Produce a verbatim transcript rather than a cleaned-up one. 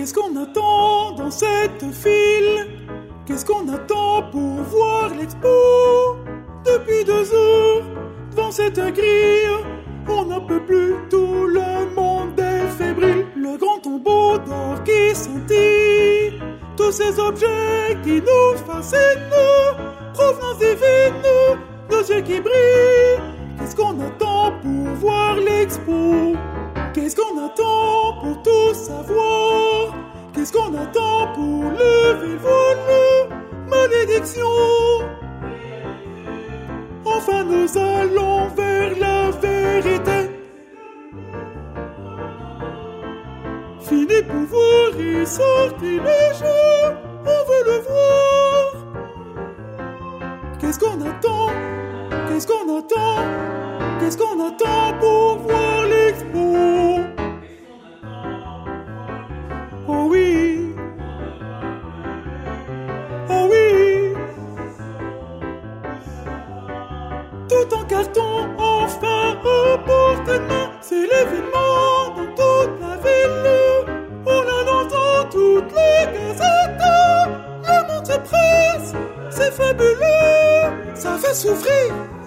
Qu'est-ce qu'on attend dans cette file? Qu'est-ce qu'on attend pour voir l'expo? Depuis deux heures, devant cette grille, on n'en peut plus, tout le monde est fébrile. Le grand tombeau d'or qui scintille, tous ces objets qui nous fascinent, provenance divine, nos yeux qui brillent. Qu'est-ce qu'on attend pour voir l'expo? Qu'est-ce qu'on attend pour tout savoir? Qu'est-ce qu'on attend pour lever le voile? Malédiction! Enfin nous allons vers la vérité. Fini pouvoir et sortilège, on veut le voir. Qu'est-ce qu'on attend? Qu'est-ce qu'on attend? Qu'est-ce qu'on attend pour voir l'expo? Oh oui, oh oui. Tout en carton, enfin à portée de main, c'est l'événement dans toute la ville. On l'annonce dans toutes les gazettes. Le monde se presse, c'est fabuleux, ça fait souffrir.